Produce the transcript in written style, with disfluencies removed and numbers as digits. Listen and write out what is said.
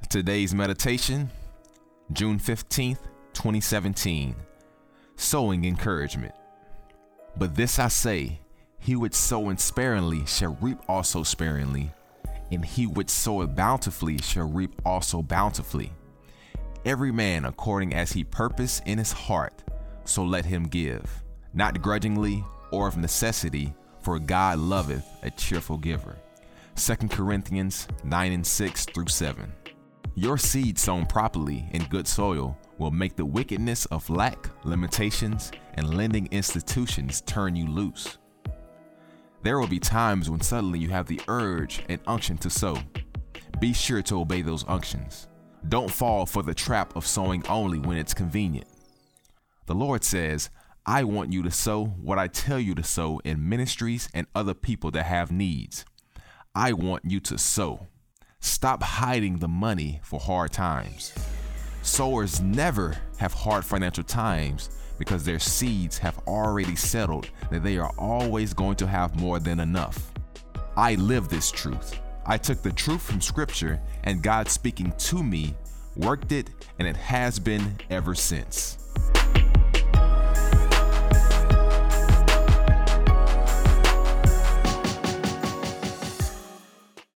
Today's meditation, June 15th, 2017. Sowing encouragement. But this I say, he which soweth sparingly shall reap also sparingly, and he which soweth bountifully shall reap also bountifully. Every man according as he purpose in his heart, so let him give, not grudgingly or of necessity, for God loveth a cheerful giver. 2 Corinthians 9:6-7. Your seed sown properly in good soil will make the wickedness of lack, limitations, and lending institutions turn you loose. There will be times when suddenly you have the urge and unction to sow. Be sure to obey those unctions. Don't fall for the trap of sowing only when it's convenient. The Lord says, I want you to sow what I tell you to sow in ministries and other people that have needs. I want you to sow. Stop hiding the money for hard times. Sowers never have hard financial times because their seeds have already settled that they are always going to have more than enough. I live this truth. I took the truth from Scripture and God speaking to me, worked it, and it has been ever since.